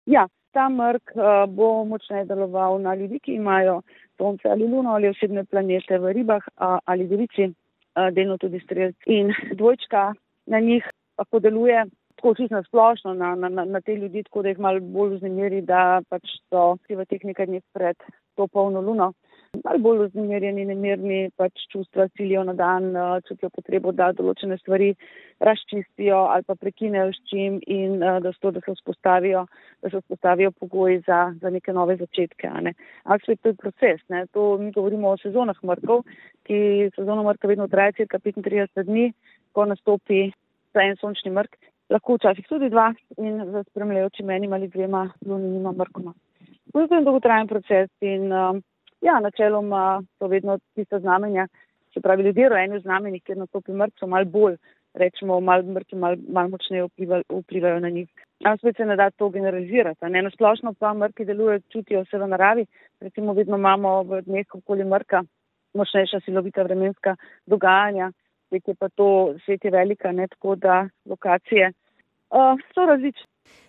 Ja, ta mrk bo močneje deloval na ljudi, ki imajo sonce ali luno ali osebne planete v ribah ali devici, delno tudi strelc. In dvojčka na njih lahko deluje tako čisto splošno na te ljudi, tako da jih malo bolj vznemiri, da pač so v teh nekaj dneh pred to polno luno malo bolj vznemirjeni, nemirni, pač čustva silijo na dan, čutijo potrebo, da določene stvari razčistijo ali pa prekinejo s čim in da se vzpostavijo pogoji za neke nove začetke. Ampak to je proces. To mi govorimo o sezonah mrkov, ki sezona mrka vedno traja cirka 35 dni, ko nastopi en sončni mrk, lahko včasih tudi 2 in za spremljajočim enim ali 2 lunima mrkoma. To je dolgotrajen proces in načeloma so vedno tista znamenja, se pravi ljudje rojeni v znamenjih, kjer nastopi mrk, so malo bolj, rečemo, mrki malo močneje vplivajo na njih. Spet se ne da to generalizirati. Na splošno pa mrki delujejo, čutijo se v naravi. Recimo vedno imamo v dneh okoli mrka močnejša silovita vremenska dogajanja. Svet je velika, tako da lokacije so različne.